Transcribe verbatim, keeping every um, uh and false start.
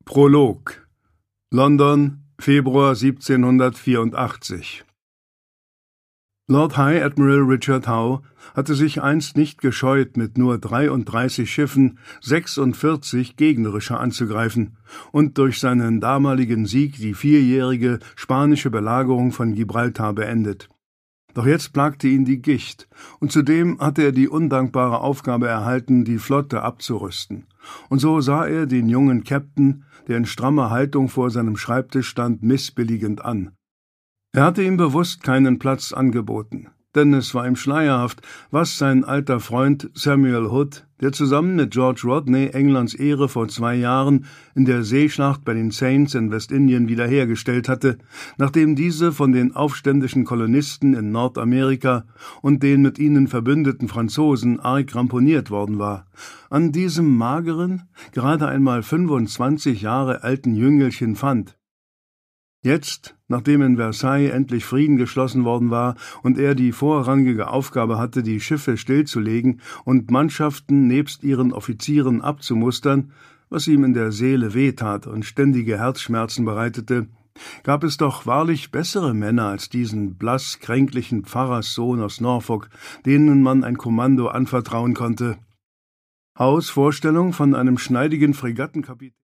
Prolog London, Februar siebzehnhundertvierundachtzig. Lord High Admiral Richard Howe hatte sich einst nicht gescheut, mit nur dreiunddreißig Schiffen sechsundvierzig gegnerische anzugreifen und durch seinen damaligen Sieg die vierjährige spanische Belagerung von Gibraltar beendet. Doch jetzt plagte ihn die Gicht, und zudem hatte er die undankbare Aufgabe erhalten, die Flotte abzurüsten. Und so sah er den jungen Captain, der in strammer Haltung vor seinem Schreibtisch stand, missbilligend an. Er hatte ihm bewusst keinen Platz angeboten, denn es war ihm schleierhaft, was sein alter Freund Samuel Hood, der zusammen mit George Rodney Englands Ehre vor zwei Jahren in der Seeschlacht bei den Saints in Westindien wiederhergestellt hatte, nachdem diese von den aufständischen Kolonisten in Nordamerika und den mit ihnen verbündeten Franzosen arg ramponiert worden war, an diesem mageren, gerade einmal fünfundzwanzig Jahre alten Jüngelchen fand. Jetzt, nachdem in Versailles endlich Frieden geschlossen worden war und er die vorrangige Aufgabe hatte, die Schiffe stillzulegen und Mannschaften nebst ihren Offizieren abzumustern, was ihm in der Seele wehtat und ständige Herzschmerzen bereitete, gab es doch wahrlich bessere Männer als diesen blass kränklichen Pfarrerssohn aus Norfolk, denen man ein Kommando anvertrauen konnte. Howes Vorstellung von einem schneidigen Fregattenkapitän